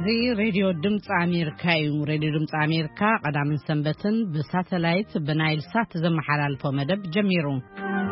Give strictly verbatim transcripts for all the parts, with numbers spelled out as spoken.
زي راديو دمت أمريكا يوم راديو دمت أمريكا قدام سنبتن بساتلايت بنايل سات زم حلال فمدب جميرون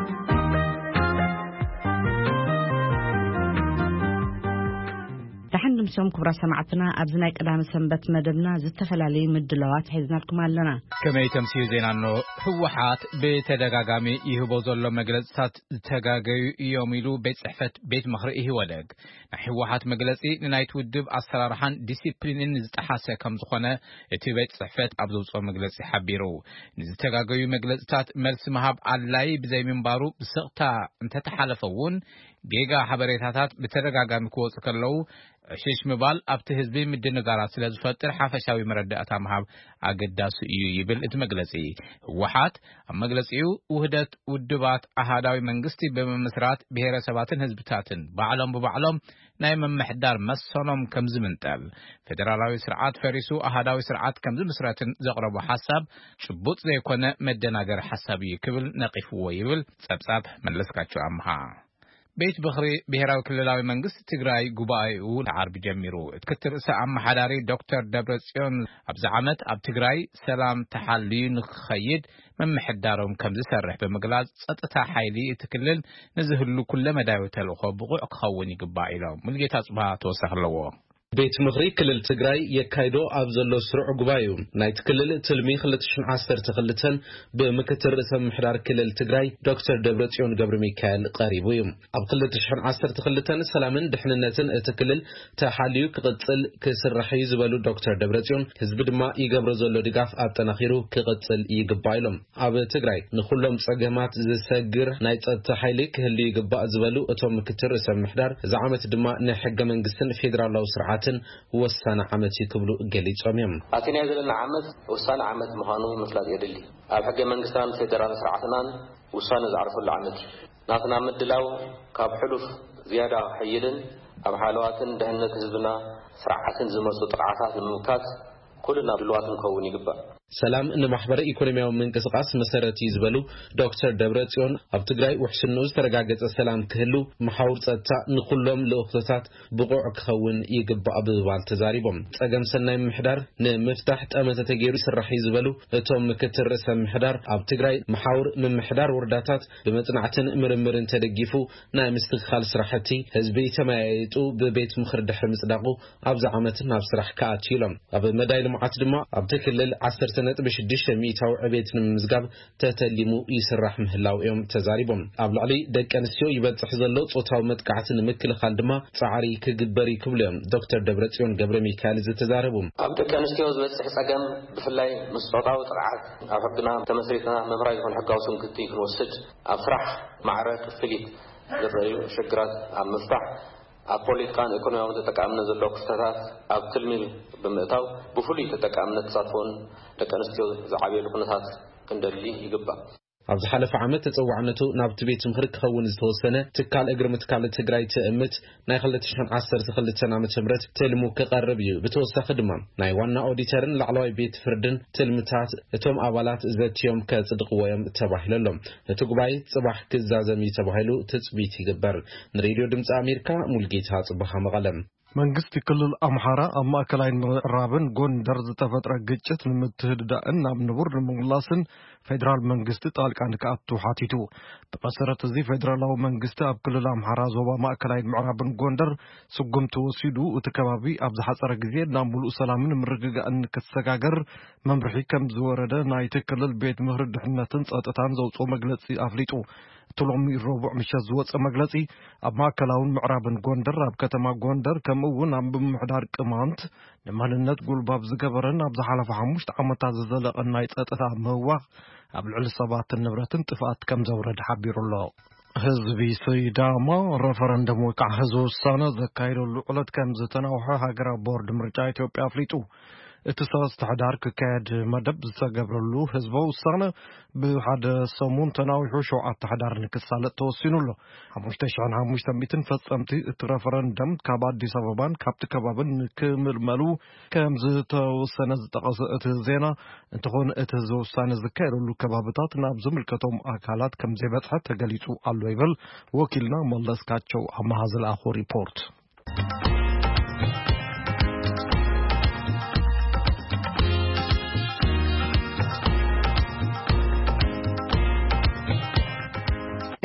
تحن مسوم كبرى سمعتنا أبزناي قدام سنبت مدبنا زتفلالي مدلوات حيزنا لكم علنا كما يتمسير زينا أنه حوحات بتدقاقامي يهبو ظلو مجلسات تدقاقي يوميلو بيت صحفة بيت مخرئه ودق حوحات مجلسي ننايت ودب أسرارحان ديسيبلين نزتحاسة كم زخونة اتي بيت صحفة عبدو صور مجلسي حبيرو نزتقاقي مجلسات ملس مهاب علاي بزي منبارو بسقطة انت تحالفون بيجا حبريتات بتدقاقامي كوز كرلو شيش مبال أبت حزبي مدي نقارات سلاز فتر حافشاوي مردئة مهاب أقداس إيو يبل ات مجلسي وحات مجلسيو وهدت ودبات أهداوي منغستي بممسرات بهير سباتن حزبتاتن بعلم ببعلم نايم محدار مسونم كمز منتال فدرالاوي سرعات فريسو أهداوي سرعات كمز مسراتن زقربو حساب شبوط زي كونه مدناقر حسابي كبل نقفو ويبل سبساب من لسكاتشو أمها بيت بخري بهراو كللاوي منغست تግራይ ጉባኤኡ ለዓርብ ጀሚሩ እትከተር ሰዓም መሐዳሪ ዶክተር ደብረጽዮን አብዛዓመት አብ ትግራይ ሰላም ተሐልዩ ንኸይድ መምሕዳሮም ከም ዝሰርሕ በመግላጽ ጸጥታ ኃይሊ እትክልል ነዝህሉ ኩለ መዳዩ ተልኾ ብቑዕ ክኸውን ይግባእ ኢሎም ሙልጌታ ጽባህ ተወሰኸለዎ بيت مغري كلل تجراي يكايدو أبزل سرع قبايو نايت كلل تلمي خلتشن عصر تخلتن بمكتر رسم محرار كلل تجراي دكتور دبرتيون قبر ميكال قريبو يوم أب خلتشن عصر تخلتن سلامن دحننتن اتكلل تحاليو كقتل كسر رحي زبالو دكتور دبرتيون حزب دما يقبر زولو دقاف أب تناخيرو كقتل يقبايلهم أب تجراي نخلهم صقامات زساقر نايت تحالي كهلي يقبا زبالو اتو مكتر رسم محرار زعامت دما نحق من قسن فيدرال لو سرعات وسنة عمت يكبلو قلي صميم أتينا هذا عمت وسنة عمت مهانو مثل يدلي الحاجة من قسم فيدرال سرعتنا وسنة زعرف العمت ناتنا مدلاو كاب حلف زيادة حيدن أب حالواتن دهنة حزبنا سرعتن زمرسو طلعاتات الممكات كلنا بالواتن كوني قبا سلام إن محبر إيكونومياو من قصقاس مسارتي يزبلو دكتور دبرتيون أب تجراي وحسن نوز ترجعت السلام كهلو محاور تاع نقولهم لأخطات بقوع كخون يجب أبوال تزاريبهم أجمع سنة محدار نمفتح أمانة تجيرو سرح يزبلو توم كتر رسم محدار أب تجراي محاور من محدار ورداتات بمتنعتن مرمرن تدقيفو نام استغخال سرحتي هزبي تمايتو ببيت مخرج حرم صداقو أب زعمتنا بسرح كاتيلهم أب مدايل معتدما أب تكلل عصر سنة بشديش ميتاو عبيتنا من مزقاب تتلمو يسرح مهلاو يوم تزاريبهم أبل علي دك أنسيو يبت حزلو صوتاو متقعتن مكل خالدما تعاري كجبري كبلهم دكتور دبرتيون قبر ميكال زي تزاربهم أب دك أنسيو زبت حساقم بفلاي مصوتاو طلعات أفقنا تمسريتنا ممراي يكون حقاو سنكتي يكون وسج أفرح معرك فليت للرأيو شقرات أم مفتح أبوليت كان إيكونومياو تتكامنا زلو كفتات أب تلميل بمئتاو بفولي تتكامنا تصافون لكن استيو زعابي لقناتات كندلي يقبا أبز حلف عمت تتوعنتو نابت بيت مخرج خون زتوسنة تكال أجر متكال تجراي تأمت ناي خلتشان عصر تخلت سنة متمرت تلمو كقرب يو بتوسع خدمة ناي وانا أوديترن لعلوي بيت فردن تلمتات توم أولات ذات يوم كتصدق ويوم تباح لهم تقبعي صباح كزازمي تباحلو تثبيت يقبر نريدو دمت أمريكا ملقيتها صباح مغلم መንግስት ክልል አምሃራ አማከላይ ራብን ጎንደር ዝተፈጥረ ግጭት ንምትህድዳእን ናብ ንቡር ንምግላስን ፌደራል መንግስት ጣልቃን ከአቱ ሓቲቱ በመሰረት እዚ ፌደራላዊ መንግስት ኣብ ክልል አምሃራ ዞባ ማእከላይ ምዕራብን ጎንደር ስጉምቱ ወሲዱ እቲ ከባቢ ኣብ ዝሓፀረ ግዜ ናብ ሙሉእ ሰላምን ምርግጋእን ክሰጋገር መምርሒ ከም ዝወረደ ናይቲ ክልል ቤት ምክሪ ድሕነትን ጸጥታን ዘውፅኦ መግለጺ ኣፍሊጡ تلومي الربع مش زوات مجلسي أما كلاون معربن جوندر أب كتما جوندر كم ون عم بمحضر كمانت لما النت قول باب زجبرن أب زحلة فحموش تعم تعزل النايت أتثام هو قبل الصباط النبرة انتفاعات كم زورد حبير الله حزبي سيداما رفرندم وقع حزو السنة ذكايرو الولد كم زتناوحا هاجرا بورد مرجع إثيوبيا أفليتو اتصاص تحدار كاد مدب زجبرلو حزبه السنة بحد سمون تناوحو شو التحدار نكسالة توسينو له همش تشعن همش تميتن فصمتي رفرندم كاباد دي سببان كابت كبابن كمل ملو كم زتو السنة زتقصت زينا انتخون اتزو السنة ذكايرو له كبابتات نابزم الكتوم أكالات كم زيبت حتى قليتو اللويبل وكيلنا ملس كاتشو أما هذا الأخو ريبورت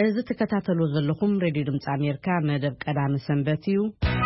እዚ ተከታተሉ ዘለኹም ሬድዮ ድምጽ ኣሜሪካ መደብ ቀዳሚ ሰንበት እዩ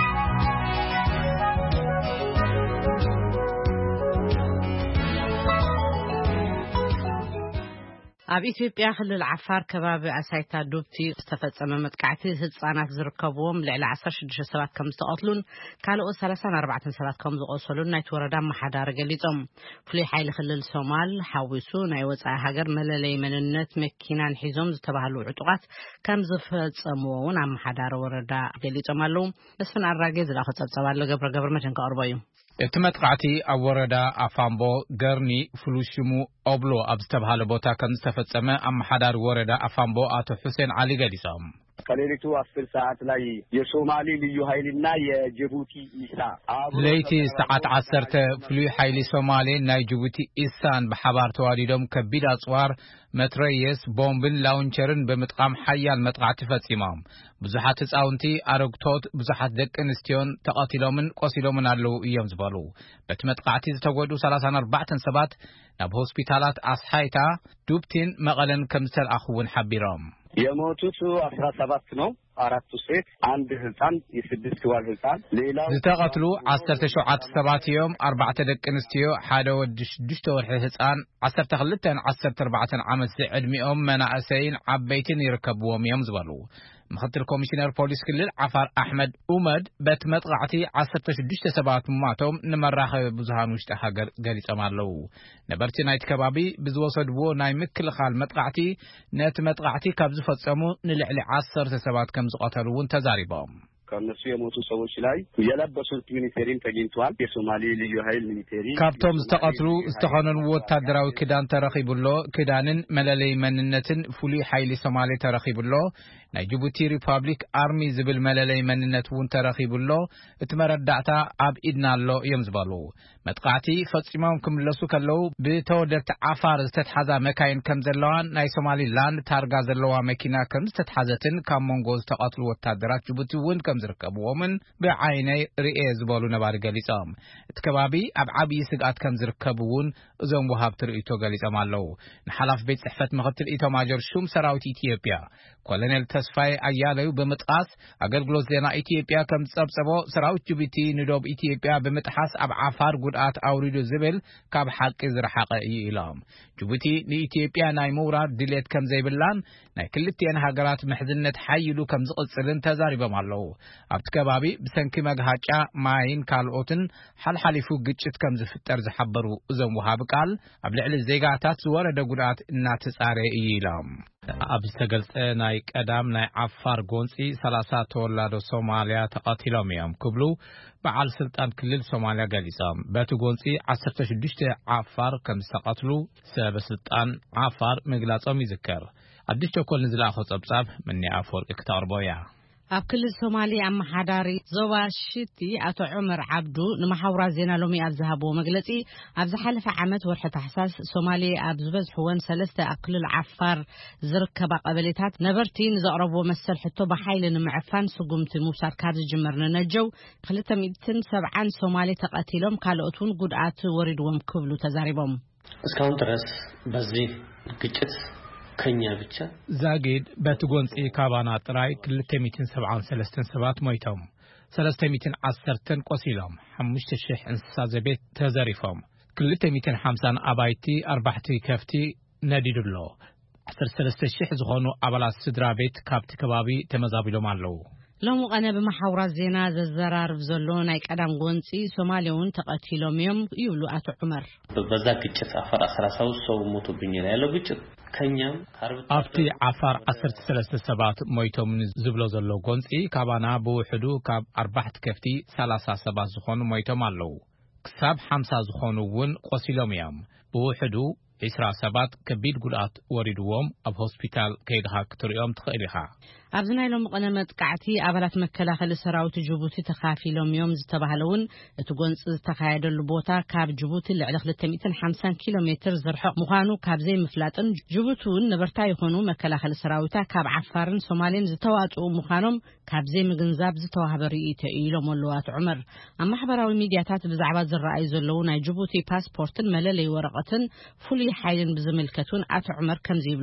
ኣብ ኢትዮጵያ ክልል ዓፋር ከባቢ ኣሳይታ ዱብቲ ዝተፈጸመ መጥቃዕቲ ህጻናት ዝርከብዎም ልዕሊ ዓሰርተ ሽዱሽተ ሰባት ከም ዝተቐትሉን ካልኦት ሰላሳ ወኣርባዕተ ሰባት ከም ዝቆሰሉን ናይቲ ወረዳ ኣመሓዳሪ ገሊጾም ፍሉይ ሓይሊ ክልል ሶማል ሓዊሱ ናይ ወጻኢ ሃገር መለለይ መንነት መኪናን ሒዞም ዝተባሃሉ ዕጡቃት ከም ዝፈጸምዎን ኣመሓዳሪ ወረዳ ገሊጾም ኣለው መስፍን ኣራጌ ዝላኸ ጸብጸባሎ ገብረ ገብረ መድህን ከቕርቦ እዩ እቲ መጥቃዕቲ ኣብ ወረዳ አፋምቦ ገርኒ ፍሉሽሙ ኦብሎ ኣብ ዝተባሃለ ቦታ ከም ዝተፈጸመ ኣመሓዳሪ ወረዳ አፋምቦ አቶ ሁሴን አሊ ገሊጾም ከሌሊቱ አስር ሰዓት ላይ የሶማሊ ልዩ ኃይልና የጅቡቲ ኢሳ ለይቲ ሰዓት ዓሰርተ ፍሉይ ኃይሊ ሶማሌ ናይ ጅቡቲ ኢሳን በሓባር ተዋዲዶም ከቢድ አጽዋር መትረየስ ቦምብን ላውንቸርን በመጥቃም ሓያል መጥቃዕቲ ፈጺሞም ብዙሓት ህጻውንቲ አረግቶት ብዙሓት ደቂ ኣንስትዮን ተቐቲሎምን ቆሲሎምን ኣለው እዮም ዝበሉ በቲ መጥቃዕቲ ዝተጎዱ ሰላሳ ወኣርባዕተ ሰባት ናብ ሆስፒታላት አስሓይታ ዱብቲን መቐለን ከም ዝተልኣኹውን ሓቢሮም የሞቱት አስራ ሰባት ነው አራቱ ሴት አንድ ህፃን የስድስት ወር ህፃን ሌላው ዝተቀትሉ ዓሰርተ ሸውዓተ ሰባት እዮም አርባዕተ ደቂ ኣንስትዮ ሓደ ወዲ ሽዱሽተ ወርሒ ህፃን ዓሰርተ ክልተ ዓሰርተ ኣርባዕተ ዓመት ዕድሚኦም መናእሰይን ዓበይትን ይርከብዎም እዮም ዝበሉ ምክትል ኮሚሽነር ፖሊስ ክልል ዓፋር አሕመድ ኡመድ በት መጥቃዕቲ ዓሰርተ ሽዱሽተ ሰባት ማቶም ንመራኸቢ ብዙሃን ውሽጢ ሃገር ገሊጾም ኣለው ነበርቲ ናይቲ ከባቢ ብዝወሰድዎ ናይ ምክልኻል መጥቃዕቲ ነቲ መጥቃዕቲ ካብ ዝፈጸሙ ንልዕሊ ዓሰርተ ሰባት ከም ዝቆተሉውን ተዛሪቦም ከነሱ የሞቱ ሰዎች ላይ የለበሱት ሚሊተሪን ተገኝቷል የሶማሊ ልዩ ኃይል ሚሊተሪ ካብቶም ዝተቀትሉ ዝተኸነኑ ወታደራዊ ክዳን ተረኺቡሎ ክዳንን መለለይ መንነትን ፍሉይ ኃይሊ ሶማሌ ተረኺቡሎ ናይ ጅቡቲ ሪፐብሊክ አርሚ ዝብል መለለይ መንነት ውን ተረኺቡሎ እቲ መረዳእታ ኣብ ኢድና ኣሎ እዮም ዝበሉ መጥቃዕቲ ፈጺሞም ክምለሱ ከለው ብተወደድቲ ዓፋር ዝተተሓዛ መካይን ከም ዘለዋን ናይ ሶማሊ ላንድ ታርጋ ዘለዋ መኪና ከም ዝተተሓዘትን ካብ መንጎ ዝተቀትሉ ወታደራት ጅቡቲ ውን ከም ዝርከብዎምን ብዓይነይ ርኤ ዝበሉ ነባሪ ገሊጾም እቲ ከባቢ ኣብ ዓብይ ስግኣት ከም ዝርከብውን እዞም ወሃብቲ ርእይቶ ገሊጾም ኣለው ንሓላፍ ቤት ጽሕፈት ምክትል ኢታማዦር ሹም ሰራዊት ኢትዮጵያ ኮሎኔል ተስፋይ አያለው በመጥቃስ አገልግሎት ዜና ኢትዮጵያ ከም ጸብጸቦ ሰራዊት ጅቡቲ ንዶብ ኢትዮጵያ በመጥሐስ ኣብ ዓፋር ጉድኣት አውሪዶ ዝብል ካብ ሓቂ ዝረሓቀ እዩ ኢሎም ጅቡቲ ንኢትዮጵያ ናይ ምውራድ ድሌት ከም ዘይብላን ናይ ክልቲአን ሃገራት ምሕዝነት ሓይሉ ከም ዝቕጽልን ተዛሪቦም ኣለው ኣብቲ ከባቢ ብሰንኪ መግሃጫ ማይን ካልኦትን ሓልሓሊፉ ግጭት ከም ዝፍጠር ዝሓበሩ እዞም ወሃብ ቃል ኣብ ልዕሊ ዜጋታት ዝወረደ ጉድኣት እናተጻረ እዩ ኢሎም ኣብ ዝተገልጸ ናይ ቀዳም ናይ ዓፋር ጎንፂ ሰላሳ ተወላዶ ሶማልያ ተቐቲሎም እዮም ክብሉ በዓል ስልጣን ክልል ሶማልያ ገሊጾም በቲ ጎንፂ ዓሰርተ ሽዱሽተ ዓፋር ከም ዝተቐትሉ ሰበስልጣን ዓፋር ምግላጾም ይዝከር ኣዲስ ቸኮል ንዝለኣኾ ጸብጻብ ምኒ ኣፈወርቂ ክተቕርቦ እያ ኣብ ክልል ሶማሊ ኣመሓዳሪ ዞባ ሽቲ ኣቶ ዑመር ዓብዱ ንማሕበራዊ ዜና ሎሚ ኣብ ዝሃብዎ መግለጺ ኣብ ዝሓለፈ ዓመት ወርሒ ታሕሳስ ሶማሊ ኣብ ዝበዝሕወን ሰለስተ ኣብ ክልል ዓፋር ዝርከባ ቀበሌታት ነበርቲ ንዘቕረብዎ መሰል ሕቶ ብሓይሊ ንምዕፋን ስጉምቲ ምውሳድ ካብ ዝጅመር ንነጀው ክልተ ሚእትን ሰብዓን ሶማሊ ተቐቲሎም ካልኦት ውን ጉድኣት ወሪድዎም ክብሉ ተዛሪቦም እስካሁን ድረስ በዚህ ግጭት ከኛ ብቻ ዛጊድ በትጎንፂ ካባና ጥራይ ክልተ ሚእትን ሰብዓን ሰለስተን ሰባት ሞይቶም ሰለስተ ሚእትን ዓሰርተን ቆሲሎም ሓሙሽተ ሽሕ እንስሳ ዘቤት ተዘሪፎም ክልተ ሚእትን ሓምሳን ኣባይቲ ኣርባዕተ ከፍቲ ነዲድሎ ዓሰርተ ሰለስተ ሽሕ ዝኾኑ ኣባላት ስድራ ቤት ካብቲ ከባቢ ተመዛቢሎም ኣለው ሎሙ ቀነ በማሕበራዊ ዜና ዘዘራርብ ዘሎ ናይ ቀዳም ጎንፂ ሶማሊያውን ተቐቲሎም እዮም ይብሉ አቶ ዑመር በዛ ግጭት አፋር አስራ ሶስት ሰው ሞቶብኝ ያለው ግጭት ከኛም ኣብቲ ዓፋር ዓሰርተ ሰለስተ ሰባት ሞይቶም ዝብሎ ዘሎ ጎንፂ ካባና ብውሕዱ ካብ ኣርባዕተ ከፍቲ ሰላሳ ሰባት ዝኾኑ ሞይቶም ኣለው ክሳብ ሓምሳ ዝኾኑ ውን ቆሲሎም እዮም ብውሕዱ ዒስራ ሰባት ከቢድ ጉድኣት ወሪድዎም ኣብ ሆስፒታል ከይድኻ ክትሪኦም ትኽእል ኢኻ ኣብዚ ናይ ሎሚ ቀነ መጥቃዕቲ ኣባላት መከላኸሊ ሰራዊት ጅቡቲ ተኻፊሎም እዮም ዝተባሃለውን እቲ ጎንፂ ዝተኻየደሉ ቦታ ካብ ጅቡቲ ልዕሊ ክልተ ሚእትን ሓምሳን ኪሎ ሜትር ዝርሕቕ ምዃኑ ካብ ዘይምፍላጥን ጅቡቲ ውን ነበርታ ይኾኑ መከላኸሊ ሰራዊታ ካብ ዓፋርን ሶማሌን ዝተዋፅኡ ምዃኖም ካብ ዘይምግንዛብ ዝተዋህበ ርእይቶ ኢሎም ኣለው አቶ ዑመር ኣብ ማሕበራዊ ሚድያታት ብዛዕባ ዝረኣዩ ዘለው ናይ ጅቡቲ ፓስፖርትን መለለይ ወረቐትን ፍሉይ ሓይልን ብዝምልከቱን አቶ ዑመር ከምዚ ይብሉ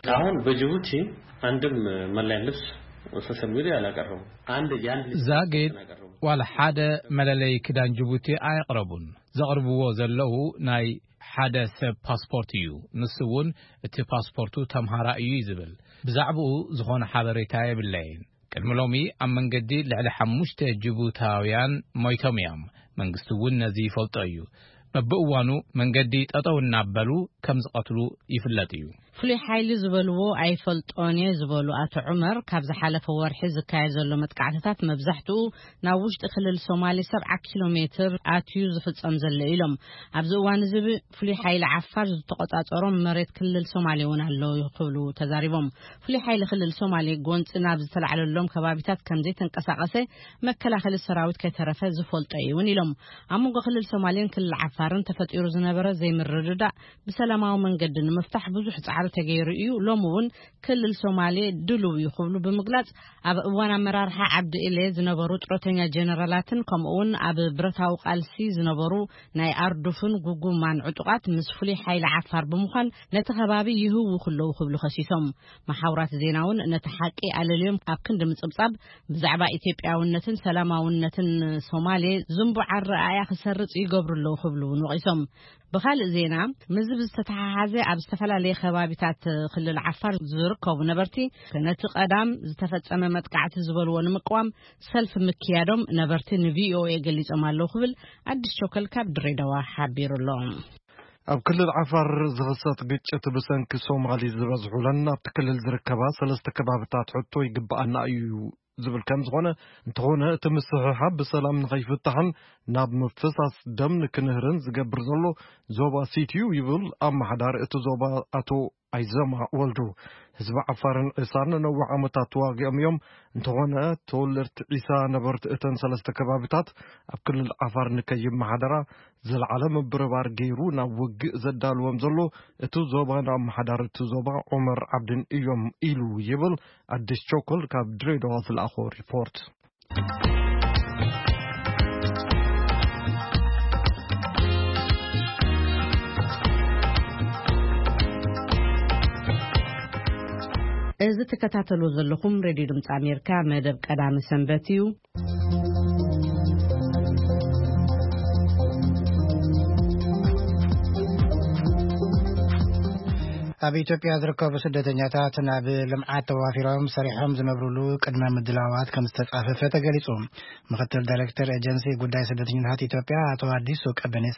አሁን በጅቡቲ አንድም መለያ ልብስ ሶሻል ሚዲያ ያላቀረቡ አንድ ያን ዛጌድ ዋላ ሓደ መለለይ ክዳን ጅቡቲ አያቅረቡን ዘቅርብዎ ዘለው ናይ ሓደ ሰብ ፓስፖርት እዩ ንስውን እቲ ፓስፖርቱ ተምሃራ እዩ ይዝብል ብዛዕባኡ ዝኾነ ሓበሬታ የብለይን ቅድሚሎሚ ኣብ መንገዲ ልዕሊ ሓሙሽተ ጅቡታውያን ሞይቶም እዮም መንግስቲ እውን ነዚ ይፈልጦ እዩ በብእዋኑ መንገዲ ጠጠው እናበሉ ከም ዝቀትሉ ይፍለጥ እዩ ፍሉይ ሓይሊ ዝበልዎ ኣይፈልጦን ዝበሉ አቶ ዑመር ካብ ዝሓለፈ ወርሒ ዝካየድ ዘሎ መጥቃዕትታት መብዛሕትኡ ናብ ውሽጢ ክልል ሶማሌ ሰብዓ ኪሎ ሜትር ኣትዩ ዝፍጸም ዘሎ ኢሎም ኣብዚ እዋን እዚ ፍሉይ ሓይሊ ዓፋር ዝተቆጻጸሮም መሬት ክልል ሶማሌ እውን ኣለው ይኽብሉ ተዛሪቦም ፍሉይ ሓይሊ ክልል ሶማሌ ጎንፂ ናብ ዝተላዕለሎም ከባቢታት ከም ዘይተንቀሳቀሰ መከላኸሊ ሰራዊት ከተረፈ ዝፈልጦ እውን ኢሎም ኣብ መንጎ ክልል ሶማሌን ክልል ዓፋርን ተፈጢሩ ዝነበረ ዘይምርድዳእ ብሰላማዊ መንገዲ ንምፍታሕ ብዙሕ ጻዕሪ ተገይሩ እዩ ሎምውን ክልል ሶማሌ ድሉው ይኽብሉ ብምግላጽ ኣብ እዋን ኣመራርሓ ዓብዲ ኢሌ ዝነበሩ ጥሮተኛ ጀነራላትን ከምኡውን ኣብ ብረታዊ ቃልሲ ዝነበሩ ናይ ኣርዱፍን ጉጉማን ዕጡቃት ምስ ፍሉይ ሓይሊ ዓፋር ብምዃን ነቲ ከባቢ ይህው ክለው ክብሉ ከሲሶም ማሕበራት ዜናውን ነቲ ሓቂ ኣለልዮም ኣብ ክንዲ ምጽብጻብ ብዛዕባ ኢትዮጵያውነትን ሰላማውነትን ሶማሌ ዝምቡዕ ኣረኣያ ክሰርጽ ይገብሩለው ክብሉ ንቂሶም بخال زينا مزب استتحاز ኣብ ዝተፈላለዩ ከባቢታት ክልል ዓፋር ዝርከቡ ነበርቲ ከነቲ ቀዳም ዝተፈጸመ መጥቃዕቲ ዝበልዎ ንምቋም ሰልፍ ምክያዶም ነበርቲ ንቪኦኤ ገሊጾም ኣለዉ ክብል አዲስ ቾከል ካብ ድሬዳዋ ሓቢሩሎም ኣብ ክልል ዓፋር ዝኽሰት ግጭት ብሰንኪ ሶማሊ ዝበዝሑለን ኣብቲ ክልል ዝርከባ ሰለስተ ከባቢታት ሕቶ ይግባአና እዩ ዝብል ከም ዝኾነ እንተኾነ እቲ ምስሕሓብ ብሰላም ንኸይፍታሕን ናብ ምፍሳስ ደም ንክንህርን ዝገብር ዘሎ ዞባ ሲቲዩ ይብል ኣመሓዳሪ እቲ ዞባ ኣቶ ኣይዘማ ወልዱ ህዝቢ ዓፋርን ዒሳን ነዊሕ ዓመታት ተዋጊኦም እዮም እንተኾነ ተወለድቲ ዒሳ ነበርቲ እተን ሰለስተ ከባቢታት ኣብ ክልል ዓፋር ንከይመሓደራ ዝለዓለ ምብርባር ገይሩ ናብ ውግእ ዘዳልዎም ዘሎ እቲ ዞባ ኣመሓዳሪ እቲ ዞባ ዑመር ዓብድን እዮም ኢሉ ይብል አዲስ ቾኮል ካብ ድሬዳዋ ዝለኣኾ ሪፖርት እዚ ተከታተሉ ዘለኹም ሬዲዮ ድምጽ አሜሪካ መደብ ቀዳሚ ሰንበትዩ ኣብ ኢትዮጵያ ዝርከቡ ስደተኛታት ናብ ልምዓት ተዋፊሮም ሰሪሖም ዝነብሩሉ ቅድመ ምድላዋት ከም ዝተጻፈፈ ተገሊጹ ምክትል ዳይሬክተር ኤጀንሲ ጉዳይ ስደተኛታት ኢትዮጵያ አቶ አዲሱ ቀበኔሳ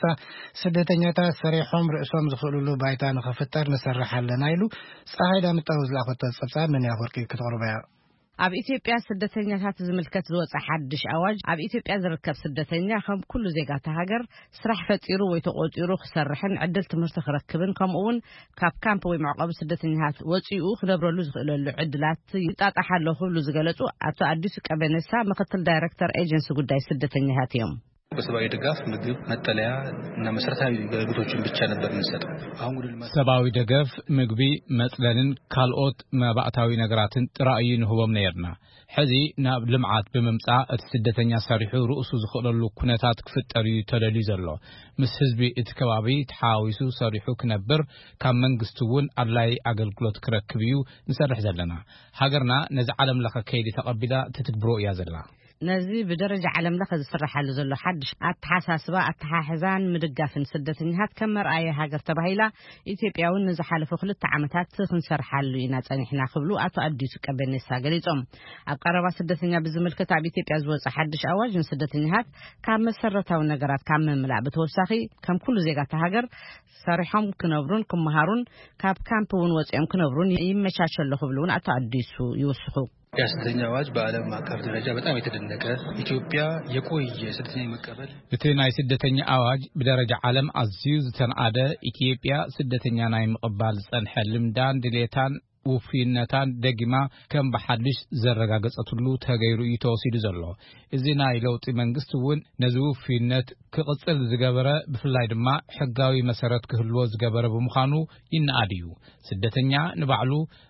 ስደተኛታት ሰሪሖም ርእሶም ዝኽእሉሉ ባይታ ንኽፍጠር ንሰርሕ ኣለና ኢሉ ፀሓይ ዳምጠው ዝላኸቶ ጸብጻብ ምን ያወርቂ ክትቀርበያ ኣብ ኢትዮጵያ ስደተኛታት ዝምልከት ዝወጽ ሓድሽ ኣዋጅ ኣብ ኢትዮጵያ ዝርከብ ስደተኛ ከም ኩሉ ዜጋታ ሃገር ስራሕ ፈጢሩ ወይ ተቆጢሩ ክሰርሕን ዕድል ትምህርቲ ክረክብን ከምኡውን ካብ ካምፕ ወይ መዕቆቢ ስደተኛታት ወጪኡ ክነብረሉ ዝኽእለሉ ዕድላት ይጣጣሓሉ ክብሉ ዝገለጹ አቶ አዲሱ ቀበኔሳ ምክትል ዳይሬክተር ኤጀንሲ ጉዳይ ስደተኛታት እዮም በሰባዊ ድጋፍ ምግብ መጠለያ እና መሰረታዊ አገልግሎቶችን ብቻ ነበር እንሰጠው አሁን ግን ሰባዊ ድጋፍ ምግቢ መጽለልን ካልኦት መባዕታዊ ነገራትን ጥራይ ንህቦም ነርና ሕዚ ናብ ልምዓት ብምምጻእ እቲ ስደተኛ ሰሪሑ ርእሱ ዝኽእለሉ ኩነታት ክፍጠር ተደልዩ ዘሎ ምስ ህዝቢ እቲ ከባቢ ተሓዊሱ ሰሪሑ ክነብር ካብ መንግስቲ እውን ኣድላይ ኣገልግሎት ክረክብ እዩ ንሰርሕ ዘለና ሃገርና ነዚ ዓለም ለኸ ከይዲ ተቐቢላ ትትግብሮ እያ ዘላ ነዚ ብደረጃ ዓለም ለኸ ዝስራሓሉ ዘሎ ሓድሽ ኣተሓሳስባ ኣተሓሕዛን ምድጋፍን ስደተኛታት ከም መርኣየ ሃገር ተባሂላ ኢትዮጵያውን ንዝሓለፉ ክልተ ዓመታት ክንሰርሓሉ ኢና ጸኒሕና ክብሉ አቶ አዲሱ ቀበኔሳ ገሊጾም ኣብ ቀረባ ስደተኛ ብዝምልከት ኣብ ኢትዮጵያ ዝወጽ ሓድሽ ኣዋጅ ንስደተኛታት ካብ መሰረታዊ ነገራት ካብ መምላእ ብተወሳኺ ከም ኩሉ ዜጋታ ሃገር ሰሪሖም ክነብሩን ክመሃሩን ካብ ካምፕ እውን ወጽኦም ክነብሩን ይመቻቸሉ ክብሉን አቶ አዲሱ ይወስኹ የስደተኛ አዋጅ በዓለም አቀፍ ደረጃ በጣም የተደነቀ ኢትዮጵያ የቆየ ስደተኛ መቀበል እቲ ናይ ስደተኛ አዋጅ በደረጃ ዓለም አዝዩ ዝተናአደ ኢትዮጵያ ስደተኛ ናይ መቀበል ጸንሐ ልምዳን ድሌታን ውፍይነታን ደግማ ከም በሐድሽ ዘረጋገጸትሉ ተገይሩ ይተወሲዱ ዘሎ እዚ ናይ ለውጢ መንግስት እውን ነዚ ውፍይነት ክቅጽል ዝገበረ ብፍላይ ድማ ሕጋዊ መሰረት ክህልዎ ዝገበረ ብምዃኑ ይናአድዩ ስደተኛ ንባዕሉ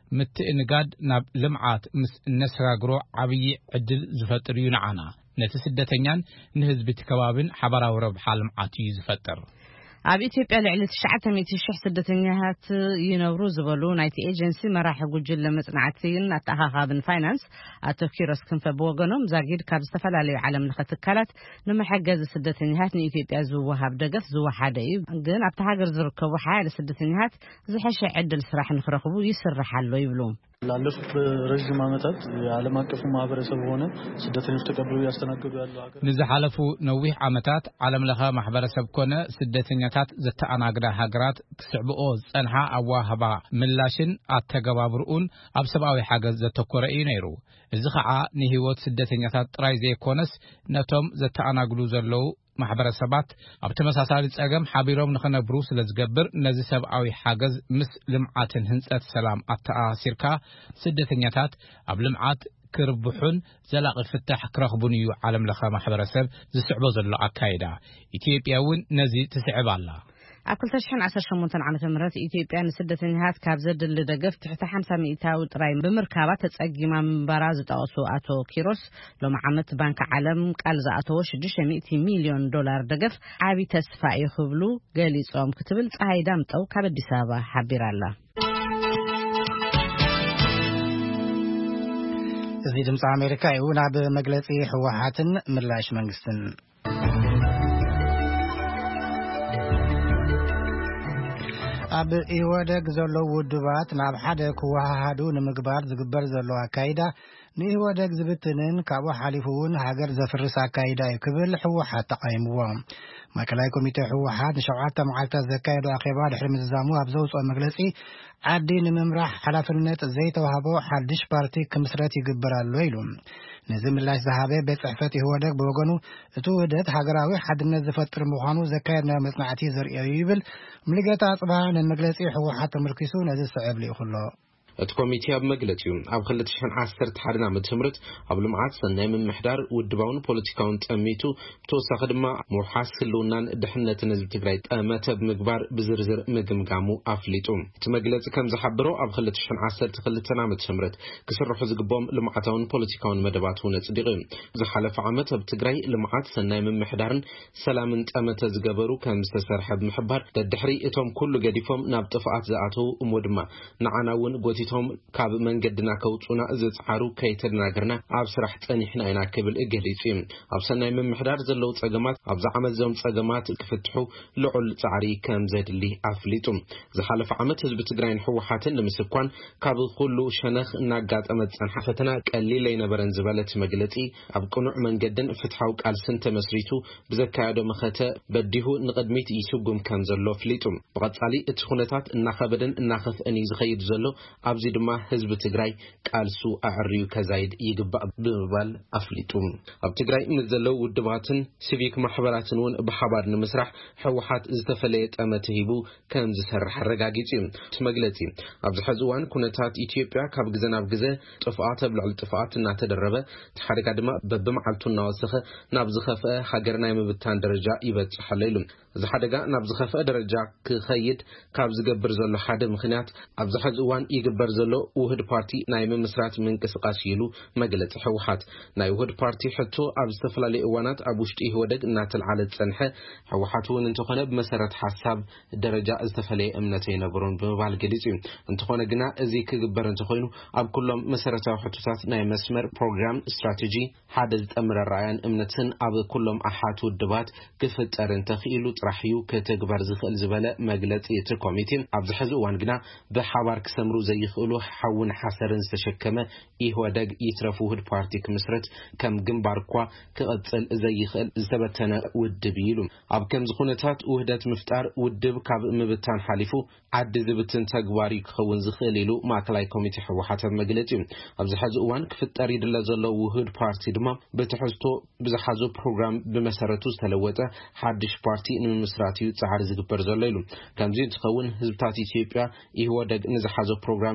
ምትእንጋድ ናብ ልምዓት ምስ ነሰጋግሮ ዓብይ ዕድል ዝፈጥር እዩ ንዓና ነቲ ስደተኛን ንህዝቢ ተከባብን ሓበራዊ ረብሓ ልምዓት እዩ ዝፈጥር ኣብ ኢትዮጵያ ልዕሊ ትሽዓተ ሚእቲ ሽሕ ስደተኛታት ይነብሩ ዝበሉ ናይቲ ኤጀንሲ መራሒ ጉጅለ መጽናዕትን ኣተኻኻብን ፋይናንስ ኣቶ ኪሮስ ክንፈ ብወገኖም ዛጊድ ካብ ዝተፈላለዩ ዓለም ለኸ ትካላት ንመሐገዝ ስደተኛታት ንኢትዮጵያ ዝወሃብ ደገፍ ዝወሓደ እዩ ግን ኣብቲ ሃገር ዝርከቡ ሓያሎ ስደተኛታት ዝሐሸ ዕድል ስራሕ ንኽረኽቡ ይስራሕ ኣሎ ይብሉ ላለፉት ረጅም ዓመታት የዓለም አቀፉ ማህበረሰብ ሆነ ስደተኞች ተቀብለው ያስተናግዱ ያለው ሀገር ንዝሓለፉ ነዊሕ ዓመታት ዓለም ለኸ ማህበረሰብ ኮነ ስደተኛታት ዘተኣናግዳ ሃገራት ክስዕብኦ ጸንሓ ኣዋህባ ምላሽን ኣተገባብሩን ኣብ ሰብኣዊ ሓገዝ ዘተኮረ እዩ ነይሩ እዚ ኸዓ ንህይወት ስደተኛታት ጥራይ ዘይኮነስ ነቶም ዘተኣናግዱ ዘለው ማህበረሰባት ኣብ ተመሳሳሊ ጸገም ሓቢሮም ንኽነብሩ ስለ ዝገብር ነዚ ሰብኣዊ ሓገዝ ምስ ልምዓትን ህንጸት ሰላም ኣተኣሲርካ ስደተኛታት ኣብ ልምዓት ክርብሑን ዘላቂ ፍታሕ ክረኽቡን እዩ ዓለም ለኸ ማሕበረሰብ ዝስዕቦ ዘሎ ኣካይዳ ኢትዮጵያ እውን ነዚ ትስዕብ ኣላ ኣብ ክልተ ሽሕን ዓሰርተ ሸሞንተ ዓመተ ምህረት ኢትዮጵያ ንስደተኛታት ካብ ዘድሊ ደገፍ ትሕቲ ሓምሳ ሚእታዊ ጥራይ ብምርካባ ተጸጊማ ምንባራ ዝጠቐሱ ኣቶ ኪሮስ ሎም ዓመት ባንኪ ዓለም ቃል ዝኣተወ ሽዱሽተ ሚእቲ ሚልዮን ዶላር ደገፍ ዓቢ ተስፋ እዩ ክብሉ ገሊጾም ክትብል ፀሃይ ዳምጠው ካብ ኣዲስ ኣበባ ሓቢራላ እዚ ድምፂ ኣሜሪካ እዩ ናብ መግለጺ ህወሓትን ምላሽ መንግስትን ኣብ ኢወደግ ዘሎ ውድባት ናብ ሓደ ክወሃሃዱ ንምግባር ዝግበር ዘሎ ኣካይዳ ንኢወደግ ዝብትንን ካብኡ ሓሊፉ እውን ሃገር ዘፍርስ ኣካይዳ እዩ ክብል ህወሓት ተቃይምዎ ማእከላይ ኮሚቴ ህወሓት ንሸውዓተ መዓልታት ዘካየዶ ኣኼባ ድሕሪ ምዝዛሙ ኣብ ዘውፅኦ መግለጺ ዓዲ ንምምራሕ ሓላፍነት ዘይተዋህቦ ሓድሽ ፓርቲ ክምስረት ይግበር ኣሎ ኢሉ ነዚ ምላሽ ዝሃበ ቤት ጽሕፈት ኢወደግ ብወገኑ እቲ ውህደት ሃገራዊ ሓድነት ዝፈጥር ምዃኑ ዘካየድናዮ መጽናዕቲ ዘርኢ እዩ ይብል ምልገታ ጽባህ ንመግለጺ ህወሓት ተመርኪሱ ነዚ ስዕብ ሊኢኹሎ እቲ ኮሚቴ ኣብ መግለጺኡ ኣብ ክልተ ሽሕን ዓሰርተ ሓደ ዓመተ ምህረት ኣብ ልምዓት ሰናይ ምምሕዳር ውድባውን ፖለቲካውን ጠሚቱ ብተወሳኺ ድማ ምውሓስ ህልውናን ድሕነትን ህዝቢ ትግራይ ጠመተ ብምግባር ብዝርዝር ምግምጋሙ ኣፍሊጡ እቲ መግለጺ ከም ዝሓበሮ ኣብ ክልተ ሽሕን ዓሰርተ ክልተ ዓመተ ምህረት ክስርሑ ዝግቦም ልምዓታውን ፖለቲካውን መደባት እውን ኣጽዲቑ ዝሓለፈ ዓመት ኣብ ትግራይ ልምዓት ሰናይ ምምሕዳርን ሰላምን ጠመተ ዝገበሩ ከም ዝተሰርሐ ብምሕባር ደድሕሪ እቶም ኩሉ ገዲፎም ናብ ጥፍኣት ዝኣተው እሞ ድማ ንዓና እውን ጎቲ ቶም ካብ መንገድና ከውጹና ዝጽዓሩ ከይተናገርና ኣብ ስራሕ ጸኒሕና ኢና ክብል እገሊጹ ኣብ ሰናይ ምምሕዳር ዘለው ጸገማት ኣብ ዝዓመት ዞም ጸገማት ክፍትሑ ልዑል ጻዕሪ ከም ዘድሊ ኣፍሊጡ ዝሓለፈ ዓመት ህዝቢ ትግራይን ህወሓትን ንምስኳን ካብ ኩሉ ሸነኽ እናጋጠመት ጸንሐ ፈተና ቀሊል ኣይነበረን ዝበለት መግለጺ ኣብ ቅኑዕ መንገድን ፍትሓዊ ቃልስን ተመስሪቱ ብዘካየዶ መኸተ በዲሁ ንቅድሚት ይስጉም ከም ዘሎ ኣፍሊጡ ብቐጻሊ እቲ ኩነታት እናኸበደን እናኸፍአን ዝኸይድ ዘሎ ኣብዚ ድማ ህዝቢ ትግራይ ቃልሱ ኣዕርዩ ከዛይድ ይግባእ ብምባል ኣፍሊጡ ኣብ ትግራይ ምስ ዘለው ውድባትን ሲቪክ ማሕበራትን እውን ብሓባር ንምስራሕ ህወሓት ዝተፈለየ ጠመተ ሂቡ ከም ዝሰርሕ ረጋጊጹ እቲ መግለጺ ኣብዚ ሕዚ እዋን ኩነታት ኢትዮጵያ ካብ ግዜ ናብ ግዜ ጥፍኣት ኣብ ልዕሊ ጥፍኣት እናተደረበ ተሓደጋ ድማ በብመዓልቱ እናወሰኸ ናብ ዝኸፍአ ሃገር ናይ ምብታን ደረጃ ይበጽሕ ኣሎ ኢሉ እዚ ሓደጋ ናብ ዝኸፍአ ደረጃ ክኸይድ ካብ ዝገብር ዘሎ ሓደ ምኽንያት ኣብዚ ሕዚ እዋን ይግበር ዘሎ ውህድ ፓርቲ ናይ ምምስራት ምንቅስቃስ ኢሉ መግለጺ ህወሓት ናይ ውህድ ፓርቲ ሕቶ ኣብ ዝተፈላለዩ እዋናት ኣብ ውሽጢ ኢወደግ እናተልዓለ ጸንሐ ህወሓት እውን እንተኾነ ብመሰረት ሓሳብ ደረጃ ዝተፈለየ እምነት ይነበሩን ብምባል ገሊጹ እንተኾነ ግና እዚ ክግበር እንተኾይኑ ኣብ ኩሎም መሰረታዊ ሕቶታት ናይ መስመር ፕሮግራም ስትራቴጂ ሓደ ዝጠምረ ራእያን እምነትን ኣብ ኩሎም ኣሓት ውድባት ክፍጠር እንተኽኢሉ ጥራሕ እዩ ከተግባር ዝኽእል ዝበለ መግለጺ እቲ ኮሚቴ ኣብዚ ሕዚ እዋን ግና ብሓባር ክሰምሩ ዘይኽእሉ ሓውን ሓሰርን ዝተሸከመ ኢወደግ ይትረፉ ውህድ ፓርቲ ክምስረት ከም ግንባር እኳ ክቕጽል ዘይኽእል ዝተበተነ ውድብ ኢሉ ኣብ ከምዚ ኩነታት ውህደት ምፍጣር ውድብ ካብ ምብታን ሓሊፉ ዓዲ ዝብትን ተግባር ክኸውን ዝኽእል ኢሉ ማእከላይ ኮሚቴ ህወሓት መግለጺ ኣብዚ ሕዚ እዋን ክፍጠር ይድለ ዘሎ ውህድ ፓርቲ ድማ ብትሕዝቶ ብዝሓዙ ፕሮግራም ብመሰረቱ ዝተለወጠ ሓድሽ ፓርቲ ንምስራት እዩ ጻዕሪ ዝግበር ዘሎ ኢሉ ከምዚ እንትኸውን ህዝብታት ኢትዮጵያ ኢወደግ ንዝሓዞ ፕሮግራም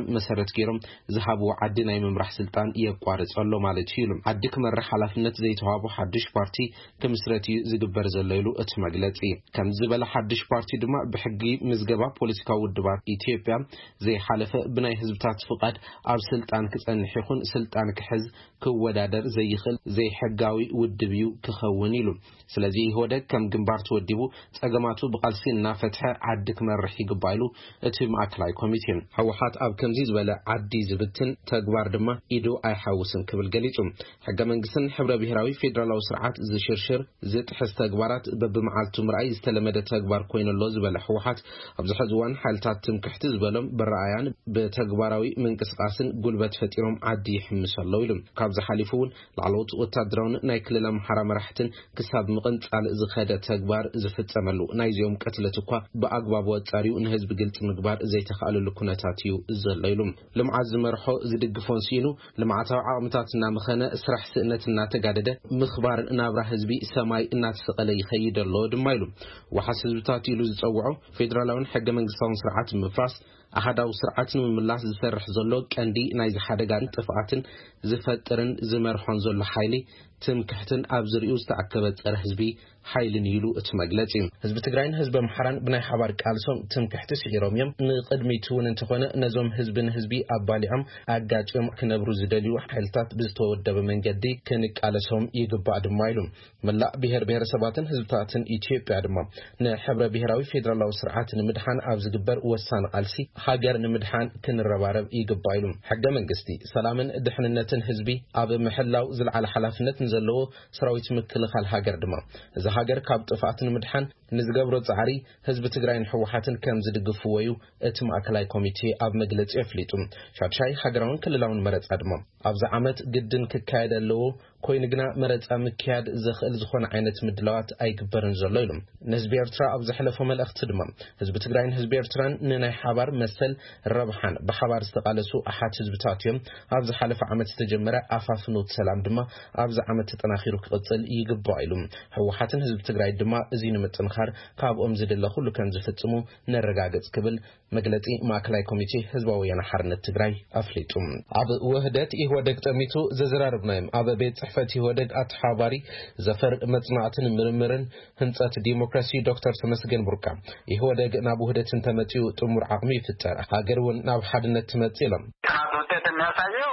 መሰረት ገይሮም ዝሃቡ ዓዲ ናይ መምራሕ ስልጣን የቋርጽ ኣሎ ማለት እዩ ዓዲ ክመርሕ ሓላፍነት ዘይተዋቦ ሓድሽ ፓርቲ ከምስረት እዩ ዝግበር ዘሎ ኢሉ እቲ መግለጺ ከም ዝበለ ሓድሽ ፓርቲ ድማ ብሕጊ ምዝገባ ፖለቲካዊ ውድባት ኢትዮጵያ ዘይሓለፈ ብናይ ህዝብታት ፍቃድ ኣብ ስልጣን ክጸንሕ ይኹን ስልጣን ክሕዝ ክወዳደር ዘይኽል ዘይሕጋዊ ውድብ እዩ ክኸውን ኢሉ ስለዚ ይወደግ ከም ግንባር ተወዲቡ ጸገማቱ ብቃልሲ እናፈትሐ ዓዲ ክመርሕ ይግባይሉ እቲ ማዕከላዊ ኮሚቴ ህወሓት ኣብ ከምዚ ዝበለ ዓዲ ዝብትን ተግባር ድማ ኢዱ ኣይሓውስን ክብል ገሊጹ ሕገ መንግስትን ሕብረ ብሔራዊ ፌደራላዊ ስርዓት ዝሽርሽር ዝጥሕስ ተግባራት በብመዓልቱ ምርኣይ ዝተለመደ ተግባር ኮይነሎ ዝበለ ህወሓት ኣብዚ ሕዚ እዋን ሓይልታት ትምክሕቲ ዝበሎም ብረኣያን በተግባራዊ ምንቅስቃስን ጉልበት ፈጢሮም ዓዲ ይሕምሰሎ ኢሉ ካብዚ ሓሊፉ እውን ላዕለዎት ወታደራውን ናይ ክልል ኣምሓራ መራሕትን ክሳብ ምቕንጻል ዝኸደ ተግባር ዝፍጸመሉ ናይዚኦም ቀትለት እኳ ብኣግባብ ወጻሪው ንህዝቢ ግልጽ ምግባር ዘይተኻእለሉ ኩነታት እዩ ዘሎ ኢሉ ልምዓት ዝመርሖ ዝድግፎን ሲኑ ልምዓታዊ ዓቕምታት እናመኸነ ስራሕ ስእነት እናተጋደደ ምኽባር ናብራ ህዝቢ ሰማይ እናተሰቐለ ይኸይድ ኣሎ ድማ ኢሉ ወሓስ ህዝብታት ኢሉ ዝጸውዖ ፌደራላውን ሕገ መንግስታውን ስርዓት ምፍራስ ኣሃዳዊ ስርዓትን ምምላስ ዝሰርሕ ዘሎ ቀንዲ ናይ ዝሓደጋን ጥፍኣትን ዝፈጥርን ዝመርሖን ዘሎ ሓይሊ ትምክሕትን ኣብ ዝርኡ ዝተኣከበ ጸረ ህዝቢ ሓይልን ይሉ እቲ መግለጺ ህዝቢ ትግራይን ህዝቢ ኣምሓራን ብናይ ሓባር ቃልሶም ትምክሕቲ ስዒሮም እዮም ንቅድሚት እውን እንተኾነ ነዞም ህዝብን ህዝቢ ኣባሊዖም ኣጋጭም ክነብሩ ዝደልዩ ሓይልታት ብዝተወደበ መንገዲ ክንቃለሶም ይግባእ ድማ ኢሉ መላእ ብሔር ብሔረሰባትን ህዝብታትን ኢትዮጵያ ድማ ንሕብረ ብሔራዊ ፌደራላዊ ስርዓት ንምድሓን ኣብ ዝግበር ወሳኒ ቃልሲ ሃገር ንምድሓን ክንረባረብ ይግባእ ኢሉ ሕገ መንግስቲ ሰላምን ድሕንነትን ህዝቢ ኣብ ምሕላው ዝለዓለ ሓላፍነት ዘለዎ ሰራዊት ምክልኻል ሃገር ድማ እዚ ሃገር ካብ ጥፋትን ምድሓን ንዝገብሮ ጻዕሪ ህዝቢ ትግራይን ህወሓትን ከም ዝድግፍዎ እዩ እቲ ማዕከላዊ ኮሚቴ ኣብ መግለጺ ኣፍሊጡ ሻድሻይ ሃገራውን ክልላውን መረጻ ድማ ኣብዚ ዓመት ግድን ክካየድ ኣለዎ ኮይኑ ግና መረጻ ምክያድ ዝኽእል ዝኾነ ዓይነት ምድላዋት ኣይግበርን ዘሎ ኢሉ ንህዝቢ ኤርትራ ኣብ ዝሕለፈ መልእኽቲ ድማ ህዝቢ ትግራይን ህዝቢ ኤርትራን ንናይ ሓባር መሰል ረብሓን ብሓባር ዝተቃለሱ ኣሓት ህዝብታት እዮም ኣብ ዝሓለፈ ዓመት ዝተጀመረ ኣፋፍኖት ሰላም ድማ ኣብዚ ዓመት ተጠናኺሩ ክቕጽል ይግባእ ኢሉ ህወሓትን ህዝቢ ትግራይ ድማ እዚ ንምጥንኻር ካብኦም ዝደለ ኩሉ ከም ዝፍጽሙ ነረጋግጽ ክብል መግለጺ ማዕከላዊ ኮሚቴ ህዝባዊ ወያነ ሓርነት ትግራይ ኣፍሊጡ ኣብ ውህደት ይወደግ ጠሚቱ ዘዘራርብናዮም ኣብ ቤት ጽሕፈት ይወደግ ኣተሓባሪ ዘፈር መጽናዕትን ምርምርን ህንጸት ዲሞክራሲ ዶክተር ተመስገን ቡርቃ ይወደግ ናብ ውህደትን ተመጽኡ ጥሙር ዓቕሚ ይፍጠር ሃገሩን ናብ ሓድነት ትመጽእ ኢሎም ውጤት የሚያሳየው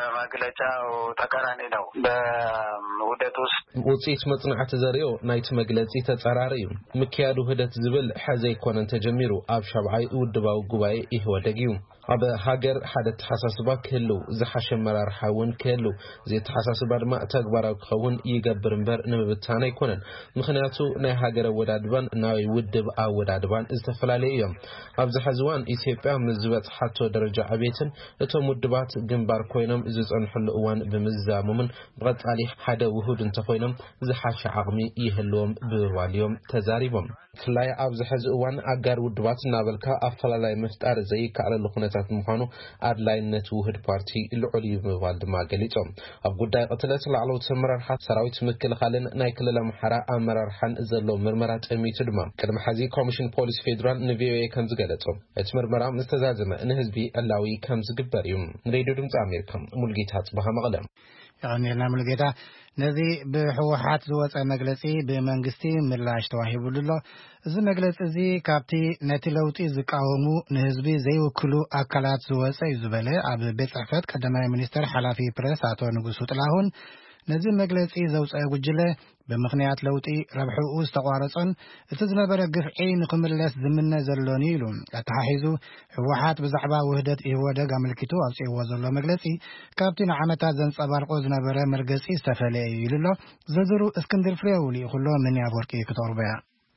የመግለጫው ተቃራኒ ነው በውህደት ውስጥ ውጤት መጽናዕት ዘሪዮ ናይት መግለጺ ተጸራሪ እዩ ምክያዱ ውህደት ዝብል ሕዘይ ኮነን ተጀሚሩ ኣብ ሸብዓይ ውድባው ጉባኤ ይወደግ እዩ ኣብ ሃገር ሓደ ተሓሳስባ ክህሉ ዝሓሸ መራርሓውን ክህሉ ዘይተሓሳስባ ድማ ተግባራዊ ክኸውን ይገብር እምበር ንምብታን ኣይኮነን ምክንያቱ ናይ ሃገር ወዳድባን ናይ ውድብ ኣወዳድባን ዝተፈላለዩ እዮም ኣብዚ ሕዚ እዋን ኢትዮጵያ ምዝበጽሓቶ ደረጃ ዕቤትን እቶም ውድባት ግንባር ኮይኖም ዝጸንሕሉ እዋን ብምዛሙምን ብቐጻሊ ሓደ ውሁድ እንተኮይኖም ዝሓሸ ዓቕሚ ይህልዎም ብባልዮም ተዛሪቦም ፍላይ ኣብዚ ሕዚ እዋን ኣጋር ውድባት እናበልካ ኣፈላላይ ምፍጣር ዘይከኣለሉ ኩነታት ምዃኑ ኣድላይነት ውህድ ፓርቲ ልዑል ይምባል ድማ ገሊጾም ኣብ ጉዳይ ቅትለት ላዕለዎት ኣመራርሓ ሰራዊት ምክልኻልን ናይ ክልል ኣምሓራ ኣመራርሓን ዘሎ ምርመራ ጠሚቱ ድማ ቅድሚ ሕዚ ኮሚሽን ፖሊስ ፌደራል ንቪኦኤ ከም ዝገለጾ እቲ ምርመራ ምስተዛዘመ ንህዝቢ ዕላዊ ከም ዝግበር እዩ ንሬድዮ ድምፂ ኣሜሪካ ሙልጌታ ጽባህ መቐለም ያኔና ሙልጌታ ነዚ ብህወሓት ዝወፀ መግለጺ ብመንግስቲ ምላሽ ተዋሂቡሉ እዚ መግለጺ እዚ ካብቲ ነቲ ለውጢ ዝቃወሙ ንህዝቢ ዘይውክሉ ኣካላት ዝወፀ እዩ ዝበለ ኣብ ቤት ጽሕፈት ቀዳማይ ሚኒስተር ሓላፊ ፕረስ ኣቶ ንጉሱ ጥላሁን ነዚ መግለጺ ዘውፀ ጉጅለ ብምኽንያት ለውጢ ረብሕኡ ዝተቋረጸን እቲ ዝነበረ ግፍዒ ንኽምለስ ዝምነ ዘሎን ኢሉ ኣተሓሒዙ ህወሓት ብዛዕባ ውህደት ይወደግ ኣመልኪቱ ኣውፅእዎ ዘሎ መግለጺ ካብቲ ንዓመታት ዘንጸባርቆ ዝነበረ መርገጺ ዝተፈለየ እዩ ኢሉሎ ዝርዝሩ እስክንድር ፍሬው ሊኢኹሎ ምን ያፈወርቂ ክትቅርበያ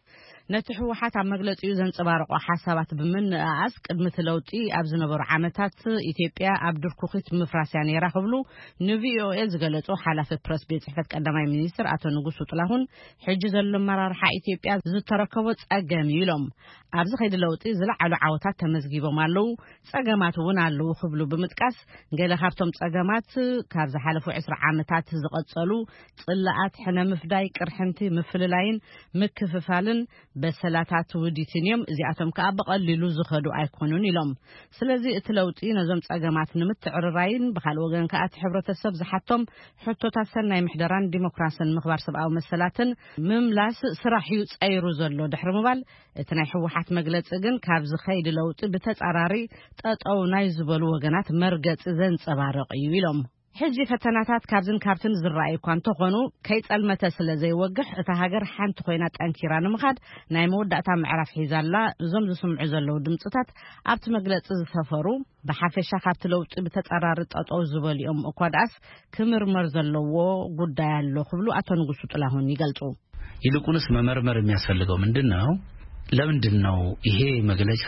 ነቲ ህወሓት ኣብ መግለጺኡ ዘንጸባርቆ ሓሳባት ብምንኣስ ቅድሚ ለውጢ ኣብ ዝነበሩ ዓመታት ኢትዮጵያ ኣብ ድርኩኺት ምፍራስያ ነይራ ክብሉ ንቪኦኤ ዝገለጹ ሓላፊ ፕረስ ቤት ጽሕፈት ቀዳማይ ሚኒስትር ኣቶ ንጉሱ ጥላሁን ሕጂ ዘሎ መራርሓ ኢትዮጵያ ዝተረከቦ ጸገም ኢሎም ኣብዚ ኸይዲ ለውጢ ዝለዓሉ ዓወታት ተመዝጊቦም ኣለዉ ጸገማት እውን ኣለዉ ክብሉ ብምጥቃስ ገለ ካብቶም ጸገማት ካብ ዝሓለፉ عشرة ዓመታት ዝቐጸሉ ጽላኣት ሕነ ምፍዳይ ቅርሕንቲ ምፍልላይን ምክፍፋልን በሰላታት ውዲትኒየም እዚአቶም ከአበቀልሉ ዝኸዱ አይኮኑን ኢሎም ስለዚ እትለውጢ ነዞም ጸገማት ንምትዕርራይን በኻል ወገን ከአት ሕብረተሰብ ዝሓቶም ሕቶታት ሰናይ ምሕደራን ዲሞክራሲን ምኽባር ሰብአዊ መሰላትን ምምላስ ስራሕዩ ጸይሩ ዘሎ ድሕሪ ምባል እቲ ናይ ሕወሓት መግለጺ ግን ካብ ዝኸይድ ለውጢ ብተጻራሪ ጠጠው ናይ ዝበሉ ወገናት መርገጽ ዘንጸባረቕ እዩ ኢሎም ሕጂ ፈተናታት ካብዝን ካብትን ዝረአዩ እኳ እንተኾኑ ከይጸልመተ ስለ ዘይወግሕ እታ ሃገር ሓንቲ ኮይና ጠንኪራ ንምኻድ ናይ መወዳእታ ምዕራፍ ሒዛላ እዞም ዝስምዑ ዘለዉ ድምፅታት ኣብቲ መግለፂ ዝሰፈሩ ብሓፈሻ ካብቲ ለውጢ ብተጻራሪ ጠጠው ዝበሊኦም እኳ ደኣስ ክምርመር ዘለዎ ጉዳይ ኣሎ ክብሉ አቶ ንጉሱ ጥላሁን ይገልጹ ይልቁንስ መመርመር የሚያስፈልገው ምንድነው ለምንድነው ይሄ መግለጫ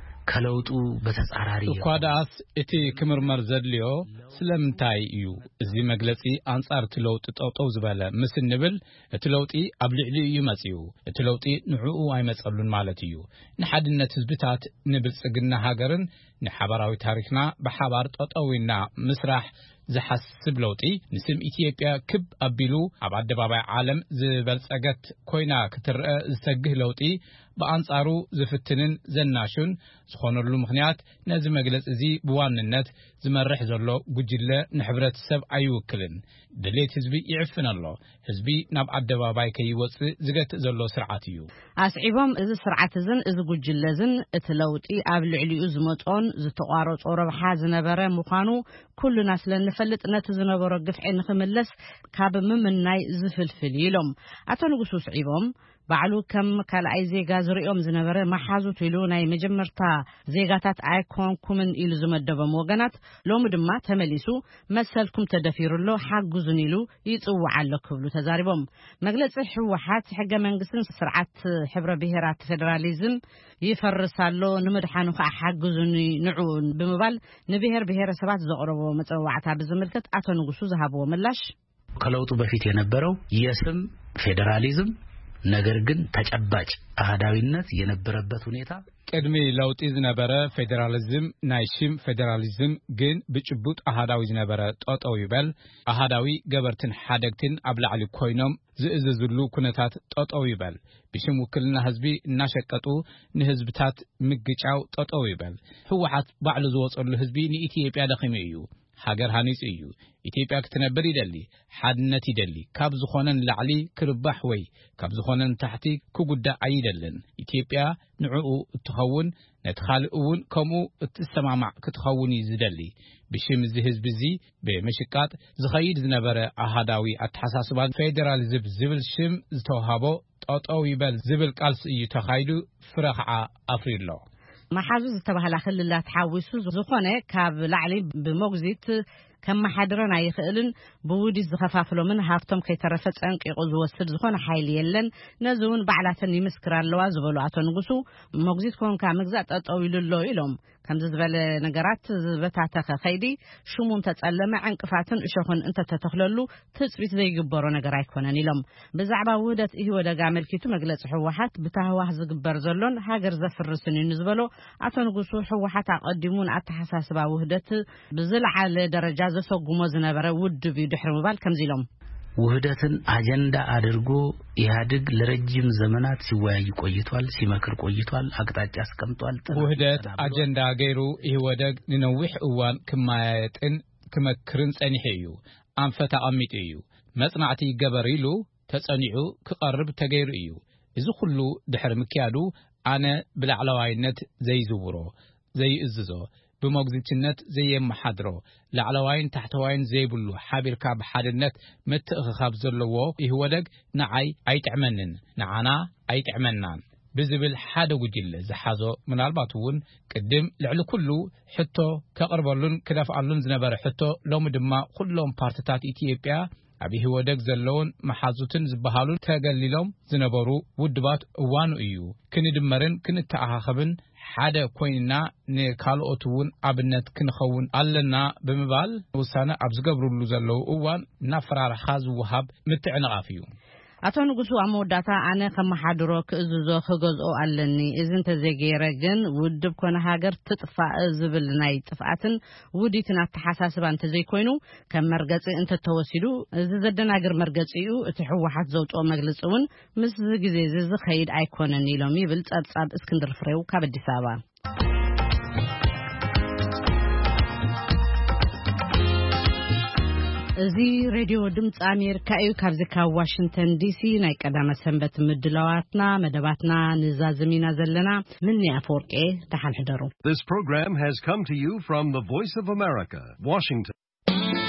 ከለውጡ በተጻራሪ ኳዳስ እቲ ክምርመር ዘድልዮ ስለምንታይ እዩ እዚ መግለጺ አንጻር ትለውጥ ጠውጠው ዝበለ ምስንብል እቲ ለውጢ ኣብ ልዕሊ እዩ መጽዩ እቲ ለውጢ ንዕኡ አይመጸሉን ማለት እዩ ንሓድነት ህዝብታት ንብልጽግና ሃገርን ንሓበራዊ ታሪክና በሓባር ጠጠውና ምስራሕ ዝሐስብ ለውጢ ንስም ኢትዮጵያ ክብ አቢሉ ኣብ አደባባይ ዓለም ዝበልጸገት ኮይና ክትርአ ዝሰግህ ለውጢ በአንጻሩ ዝፍትንን ዘናሹን ዝኾነሉ ምኽንያት ነዚ መግለጽ እዚ ብዋንነት ዝመርሕ ዘሎ ጉጅለ ንሕብረተሰብ አይውክልን ድሌት ህዝቢ ይዕፍን ኣሎ ህዝቢ ናብ አደባባይ ከይወጽእ ዝገትእ ዘሎ ስርዓት እዩ አስዒቦም እዚ ስርዓት እዝን እዚ ጉጅለ እዝን እቲ ለውጢ ኣብ ልዕሊኡ ዝመጾን ዝተቋረጾ ረብሓ ዝነበረ ምዃኑ ኩሉና ስለንፈልጥ ነቲ ዝነበሮ ግፍዒ ንኽምለስ ካብ ምምናይ ዝፍልፍል ኢሎም አቶ ንጉሱ ስዒቦም ባዕሉ ከም ካልኣይ ዜጋ ዝሪኦም ዝነበረ ማሓዙት ኢሉ ናይ መጀመርታ ዜጋታት ኣይኮንኩምን ኢሉ ዝመደቦም ወገናት ሎሚ ድማ ተመሊሱ መሰልኩም ተደፊሩሎ ሓጉዙን ኢሉ ይጽዋዕ ኣሎ ክብሉ ተዛሪቦም መግለጺ ሕወሓት ሕገ መንግስትን ስርዓት ሕብረ ብሔራት ፌደራሊዝም ይፈርሳሎ ንምድሓኑ ሓጉዙን ንዑን ብምባል ንብሔር ብሔረሰባት ዘቕረቦ መጽዋዕታ ብዝምልከት አቶ ንጉሱ ዝሃብዎ ምላሽ ከለውጡ በፊት የነበረው የስም ፌደራሊዝም ነገር ግን ተጨባጭ አሃዳዊነት የነበረበት ሁኔታ ቅድሚ ለውጢ ዝነበረ ፌደራሊዝም ናይሽም ፌደራሊዝም ግን ብጭቡጥ አሃዳዊ ዝነበረ ጠጠው ይበል አሃዳዊ ገበርትን ሓደግትን ኣብ ላዕሊ ኮይኖም ዝእዘዝሉ ኩነታት ጠጠው ይበል ብሽም ውክልና ህዝቢ እናሸቀጡ ንህዝብታት ምግጫው ጠጠው ይበል ሕወሓት ባዕሉ ዝወጸሉ ህዝቢ ንኢትዮጵያ ደኺሙ እዩ ሃገር ሃኒጽ እዩ ኢትዮጵያ ክትነብር ይደሊ ሓድነት ይደሊ ካብ ዝኾነን ላዕሊ ክርባሕ ወይ ካብ ዝኾነን ታሕቲ ክጉዳእ አይደለን ኢትዮጵያ ንዕኡ እትኸውን ነቲ ካልእ እውን ከምኡ እትሰማማዕ ክትኸውን ይዝደሊ ብሽም እዚ ህዝቢ እዚ በመሽቃጥ ዝኸይድ ዝነበረ አሃዳዊ አተሓሳስባ ፌደራሊዝም ዝብል ሽም ዝተዋሃቦ ጠጠው ይበል ዝብል ቃልሲ እዩ ተኻይዱ ፍረ ከዓ አፍሪሎ ማሓዙ ዝተባህላ ክልላት ሓዊሱ ዝኾነ ካብ ላዕሊ ብሞግዚት ከመሓድረን አይኽእልን ብውዲት ዝኸፋፍሎምን ሃፍቶም ከይተረፈ ጸንቂቑ ዝወስድ ዝኾነ ሓይሊ የለን ነዚውን ባዕላተን ይምስክር ኣለዋ ዝበሉ አቶ ንጉሱ ሞግዚት ኮንካ ምግዛእ ጠጠው ኢሉሎ ኢሎም ከምዚ ዝበለ ነገራት ዝበታተኸ ኸይዲ ሽሙን ተጸለመ ዕንቅፋትን እሾኽን እንተተተኽለሉ ትጽቢት ዘይግበሮ ነገር አይኮነን ኢሎም ብዛዕባ ውህደት ኢህወደግ አመልኪቱ መግለጺ ሕወሓት ብታህዋህ ዝግበር ዘሎን ሃገር ዘፍርስን እዩ ዝበሎ አቶ ንጉሱ ሕወሓት አቀዲሙን አተሓሳስባ ውህደት ብዝለዓለ ደረጃ ዘሰጉሞ ዝነበረ ውድብ ድሕሪ ምባል ከምዚ ኢሎም ውህደትን አጀንዳ አድርጎ ኢህአዴግ ለረጅም ዘመናት ሲወያይ ቆይቷል ሲመክር ቆይቷል አቅጣጫ አስቀምጧል ውህደት አጀንዳ ገይሩ ኢህወደግ ንነዊሕ እዋን ክማያየጥን ክመክርን ጸኒሕ እዩ አንፈታ አሚጥ እዩ መጽናዕቲ ገበር ኢሉ ተጸኒዑ ክቀርብ ተገይሩ እዩ እዚ ሁሉ ድሕሪ ምክያዱ አነ ብላዕለዋይነት ዘይዝውሮ ዘይእዝዞ بموجزتነት ዘየመሓድሮ ላዕለዋይን ታሕተዋይን ዘይብሉ ሓቢርካ በሓድነት ምትእኽኻብ ዘለዎ ይህወደግ ንዓይ አይጥዕመንን ንዓና አይጥዕመናን ብዝብል ሓደ ጉጅለ ዝሓዞ ምናልባት እውን ቅድም ልዕሊ ኩሉ ሕቶ ከቅርበሉን ክደፍአሉን ዝነበረ ሕቶ ሎሚ ድማ ኩሎም ፓርቲታት ኢትዮጵያ ኣብ ይህወደግ ዘለውን መሓዙትን ዝበሃሉ ተገሊሎም ዝነበሩ ውድባት እዋኑ እዩ ክንድመርን ክንተኣኻኸብን ሓደ ኮይንና ንካልኦቱውን ኣብነት ክንኸውን ኣለና ብምባል ውሳነ ኣብ ዝገብሩሉ ዘለው እዋን ናፈራርሓ ዝወሃብ ምትዕንቃፍ እዩ አቶ ንጉሱ አመወዳታ አነ ከመሐድሮ ከእዝዞ ከገዝኦ አለኒ እዝን ተዘገረ ግን ውድብ ኮነ ሀገር ትጥፋ ዝብል ናይ ጥፋትን ውዲትን አተሐሳስባን ተዘይኮይኑ ከመርገጽ እንተ ተወሲዱ እዚ ዘደናግር መርገጽዩ እቲ ሕወሓት ዘውጦ መግለጽውን ምስ ጊዜ ዝዝ ኸይድ አይኮነን ኢሎም ይብል ጸብጻብ እስክንድር ፍሬው ካብ አዲስ አበባ እዚ ሬዲዮ ድምጽ አሜሪካ እዩ ካብዚካ ዋሽንግተን ዲሲ ናይ ቀዳመ ሰንበት ምድላዋትና መደባትና ንዛዝሚና ዘለና ምን ያፎርቄ ተሐልሕደሩ This program has come to you from the Voice of America, Washington.